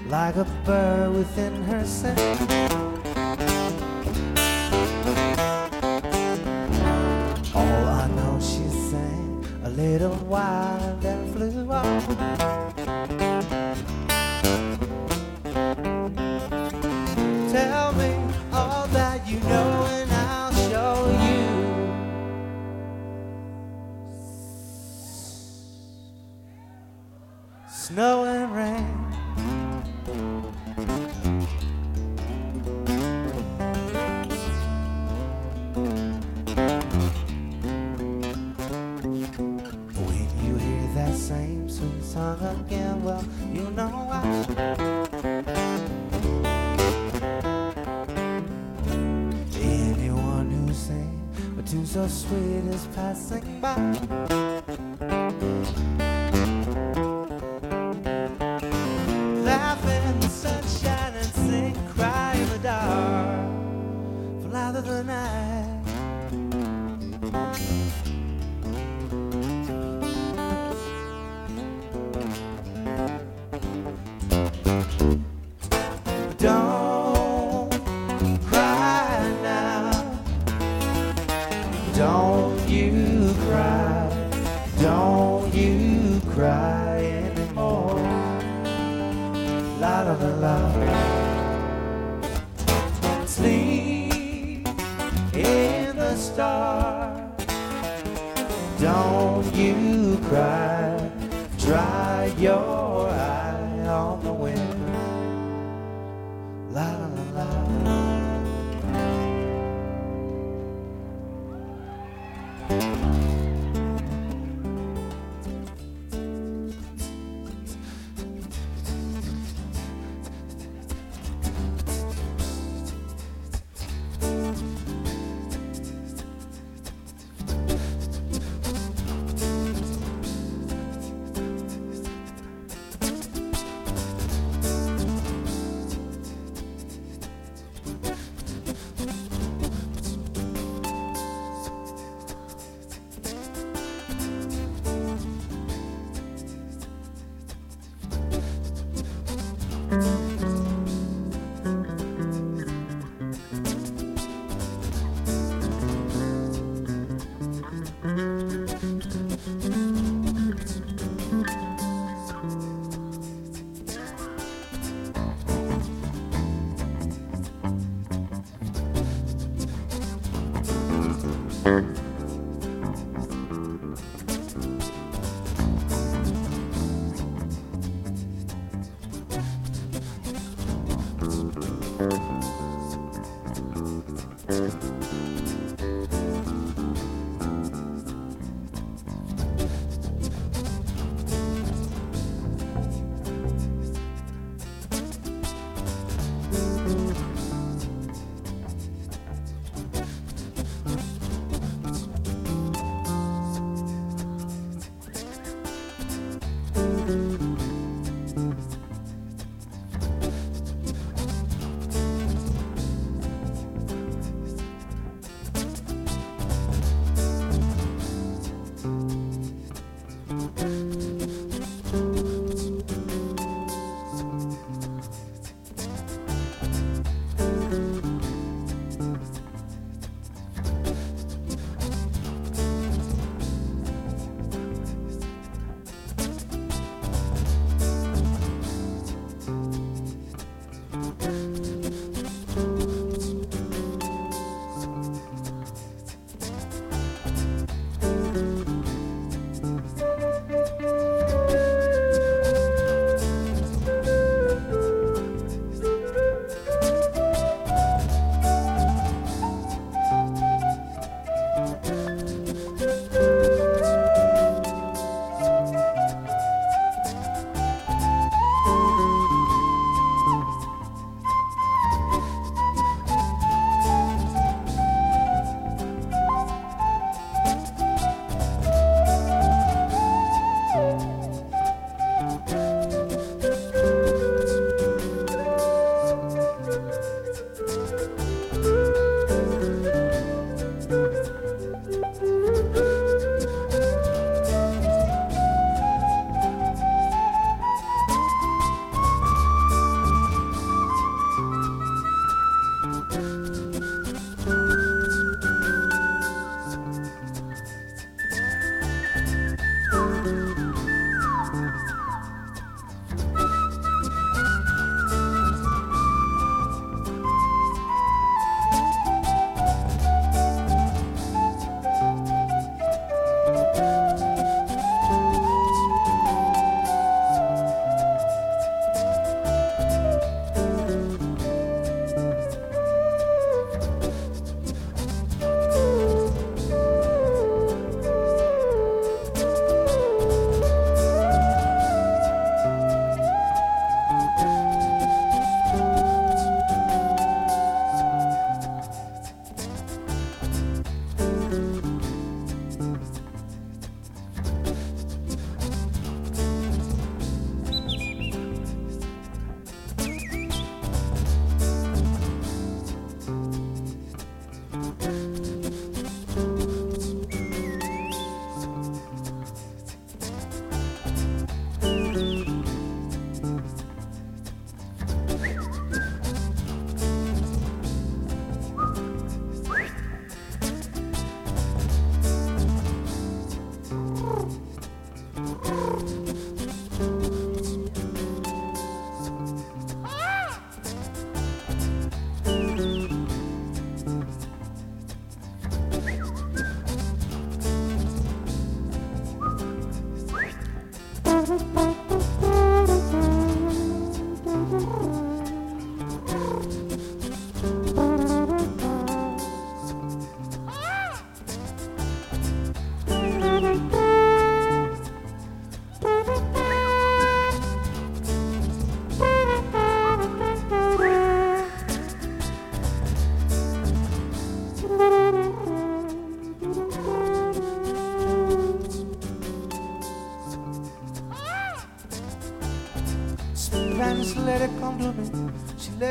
like a bird within herself. All I know, she sang a little while and then flew off. Tell me all that you know and I'll show you. Snow and rain. When you hear that same sweet song again, well, you know why. Anyone who sings a tune so sweet is passing by. Laugh in the sunshine and sing, cry in the dark, fly through the night. Don't cry now, don't you cry, don't you cry anymore. La la la la. Sleep in the stars. Don't you cry. Dry your eye on the wind. La la la la.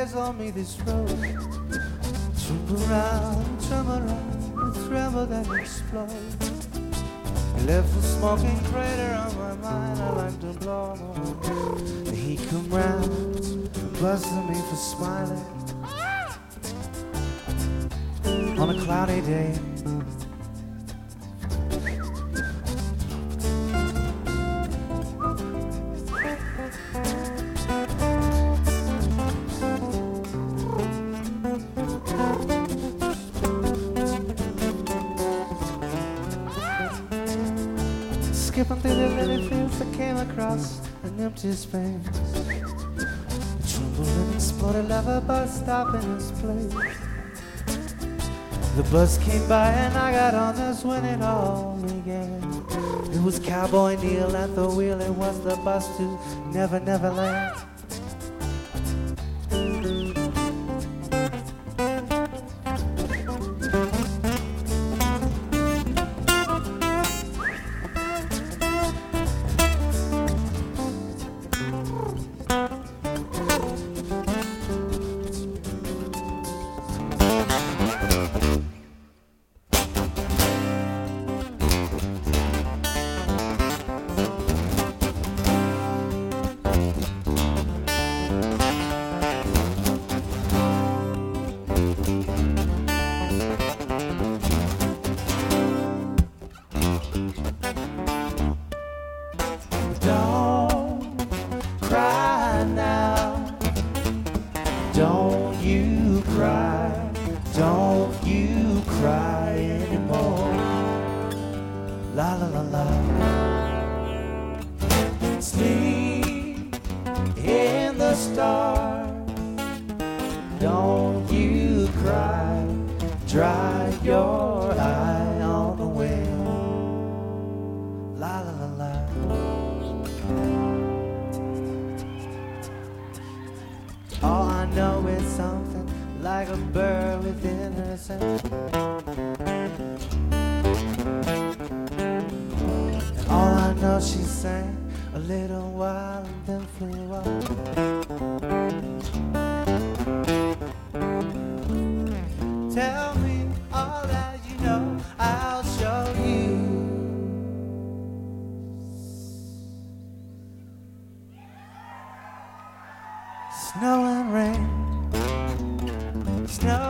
bears on me this road. Tremble round, tremble then explode. He left a smoking crater on my mind. I like to blow. He come round, busting me for smiling on a cloudy day. Skipping through the lily fields, I came across an empty space. It trembled and exploded like a bus stop in its place. The bus came by and I got on, that's when it all began. It was Cowboy Neil at the wheel, it was the bus to Never Never Land. Don't you cry, don't you cry anymore. La la la la. Sleep in the stars. Don't you cry, dry your eye on the wind. La la la la. All I know is something like a bird within herself. And all I know, she sang a little while and then flew off. Tell me all that you know, I'll show you. Snow and rain, snow